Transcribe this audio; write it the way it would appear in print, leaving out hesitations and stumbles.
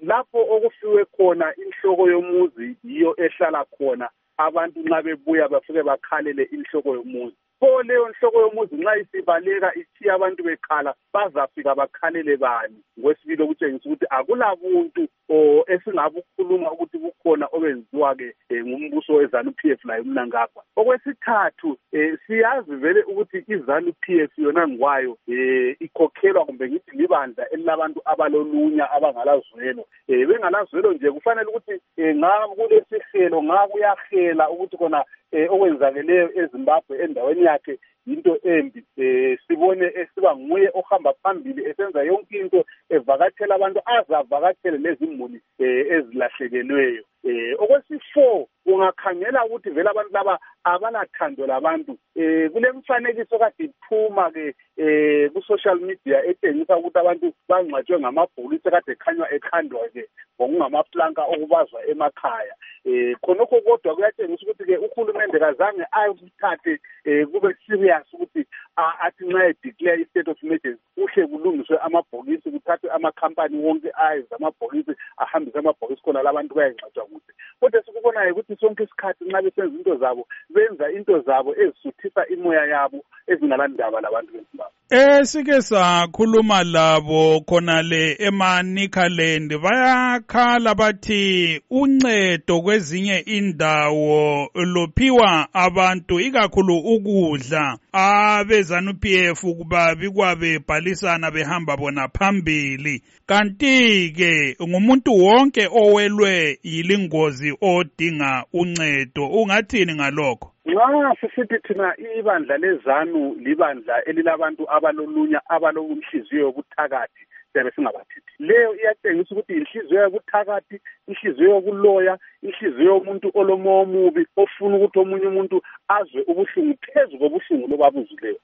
lapho okufiwe khona inhloko yomuzi yiyo ehlala khona abantu nxa bebuya bafike bakhalele inhloko yomuzi. Pho leyo nhloko yomuzi nxa isibaleka ithiya abantu bekhala bazafika bakhalele bani? Ngokwesibili okutshengisa ukuthi akulabuntu esingabukhuluma ukuthi kukhona obenziwa-ke ngumbuso weZANU-PF layo Mnangagwa. Okwesithathu siyazi vele ukuthi iZANU-PF yona ngwayo ikhokhelwa kumbe ngithi libandla elilabantu abalolunya abangalazwelo. Bengalazwelo nje kufanele ukuthi nga kulesihlelo nga kuyahela ukuthi khona okwenzakeleyo eZimbabwe endaweni yakhe into embi, sibone esiba nguye ohamba phambili esenza yonke into evakatshela abantu azavakatshele lezimuli ezilahlekelweyo. Okwesi-4 ungakhangela ukuthi vele abantu laba abalathando labantu. Kulemfanekiso kade iphuma-ke ku-social media etshengisa ukuthi abantu bangcwatshwe ngamabhokisi kade ekhanywa ekhandwa-ke ngokungamaplanka okubazwa emakhaya. Khonokho kodwa kuyatshengisa ukuthi-ke uhulumende kazange ayithathe kube serious ukuthi athi nxa edeclare i-state of emergency kuhle kulungiswe amabhokisi, kuthathwe amakhampani wonke ayenza amabhokisi, ahambise amabhokisi khona labantu bayangcwatshwa kude. Kodwa sikubonayo ukuthi sonke isikhathi nxa besenza into zabo benza into zabo ezisuthisa imoya yabo ezingalandaba labantu beZimbabwe. Sike sakhuluma labo khonale eManicaland bayakhala bathi uncedo kwezinye indawo lophiwa abantu ikakhulu ukudla. AbeZANU-PF kuba bikwabe bhalisana behamba bona phambili. Kanti-ke ngumuntu wonke owelwe yilingozi odinga uncedo. Ungathini ngalokho? Nxa sisithi thina ibandla leZANU libandla elilabantu abalolunya abalokunhliziyo yobuthakathi siyabe singabathithi. Leyo iyatshengisa ukuthi inhliziyo yobuthakathi, inhliziyo yokuloya, inhliziyo yomuntu olomoya omubi ofuna ukuthi omunye umuntu azwe ubuhlungu phezu kobuhlungu lobabuzileyo.